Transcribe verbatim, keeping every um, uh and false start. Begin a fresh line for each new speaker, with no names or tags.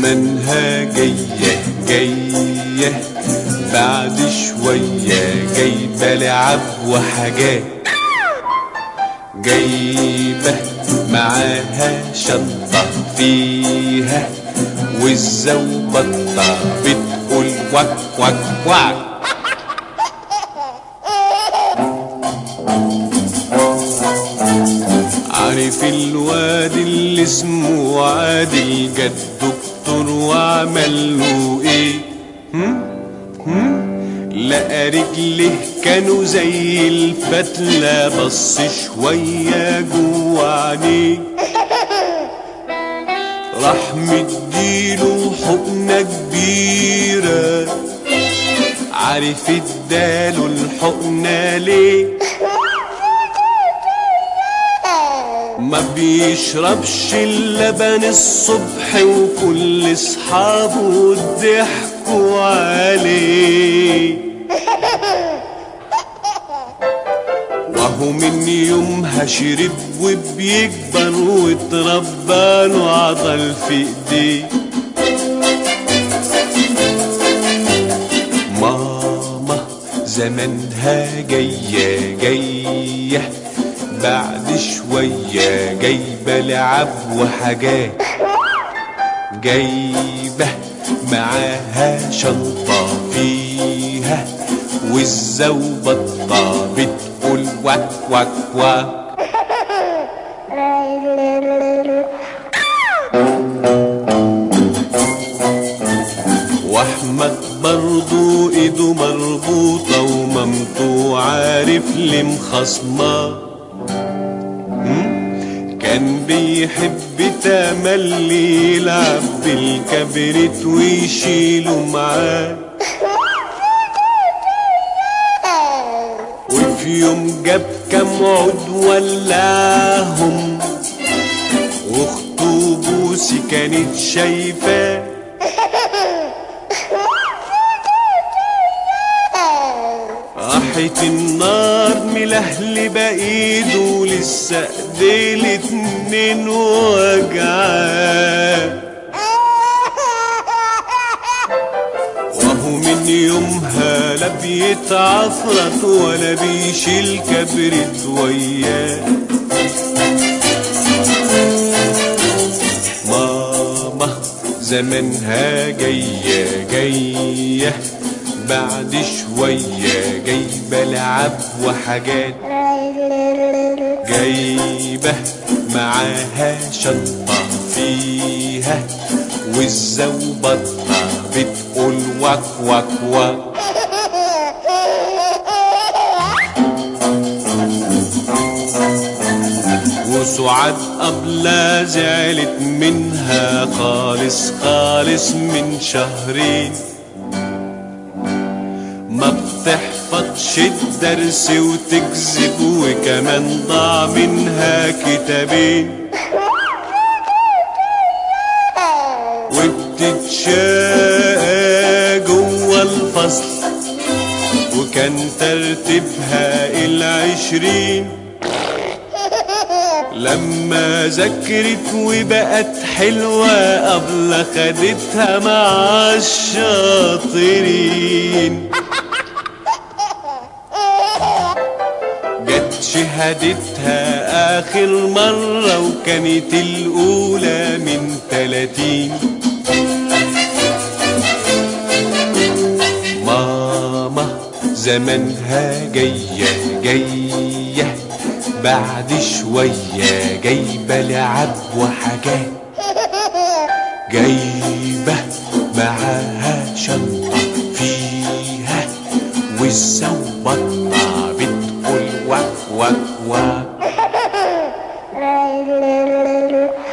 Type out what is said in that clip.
زمانها جاية جاية بعد شوية، جايبة لعب وحاجات، جايبة معاها شنطة فيها والزوبطة بتقول وك وك وك. عارف الواد اللي اسمه عادل جد دكتور وعمل له ايه؟ هم؟ هم؟ لقى رجله كانوا زي الفتلة، بص شوية جوا عينيه، راح مديله حقنة كبيرة. عارف اداله الحقنة ليه؟ ما بيشربش اللبن الصبح وكل اصحابه ضحكوا عليه، وهو من يومها شرب وبيكبر واتربى له عضل في ايديه. ماما زمانها جاية جاية بعد شوية، جايبة لعب وحاجات، جايبة معاها شنطة فيها والزوبطة بتقول وك وك وك. واحمد برضو ايده مربوطة ومامته عارف ليه مخصماه، كان بيحب تملي يلعب بالكبريت ويشيله معاه، وفي يوم جاب كام عود ولعهم، واخته بوسي كانت شايفاه، راحت النار ملهلبة ايده لسه ايديه الاتنين وجعاه، وهو من يومها لا بيتعفرت ولا بيشيل كبريت وياه. ماما زمانها جاية جاية بعد شوية، جايبة لعب وحاجات، جايبة معاها شنطة فيها والزوبطة بتقول وك وك وك. وسعاد قبلها زعلت منها خالص خالص من شهرين، ما بتحفظش الدرس وتكذب وكمان ضاع منها كتابين، وبتتشاقى جوا الفصل وكان ترتيبها العشرين، لما ذاكرت وبقت حلوة قبل خدتها مع الشاطرين، جت شهادتها آخر مرة وكانت الأولى من تلاتين. ماما زمانها جاية جاية بعد شوية، جايبة لعب وحاجات، جايبة معاها شنطة فيها والزوبطة بتقول وك وك وك.